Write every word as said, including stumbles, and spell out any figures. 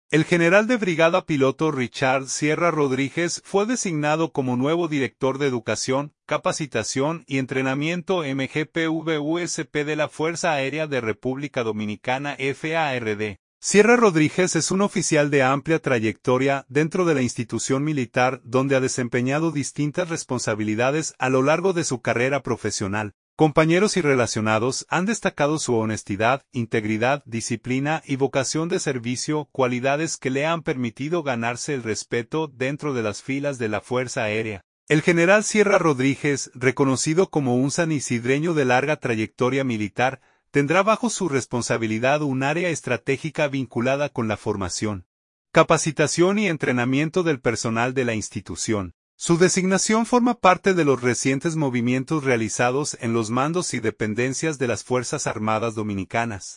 El general de brigada piloto Richard Sierra Rodríguez fue designado como nuevo director de Educación, Capacitación y Entrenamiento M G P V U S P de la Fuerza Aérea de República Dominicana F A R D. Sierra Rodríguez es un oficial de amplia trayectoria dentro de la institución militar donde ha desempeñado distintas responsabilidades a lo largo de su carrera profesional. Compañeros y relacionados han destacado su honestidad, integridad, disciplina y vocación de servicio, cualidades que le han permitido ganarse el respeto dentro de las filas de la Fuerza Aérea. El general Sierra Rodríguez, reconocido como un sanisidreño de larga trayectoria militar, tendrá bajo su responsabilidad un área estratégica vinculada con la formación, capacitación y entrenamiento del personal de la institución. Su designación forma parte de los recientes movimientos realizados en los mandos y dependencias de las Fuerzas Armadas Dominicanas.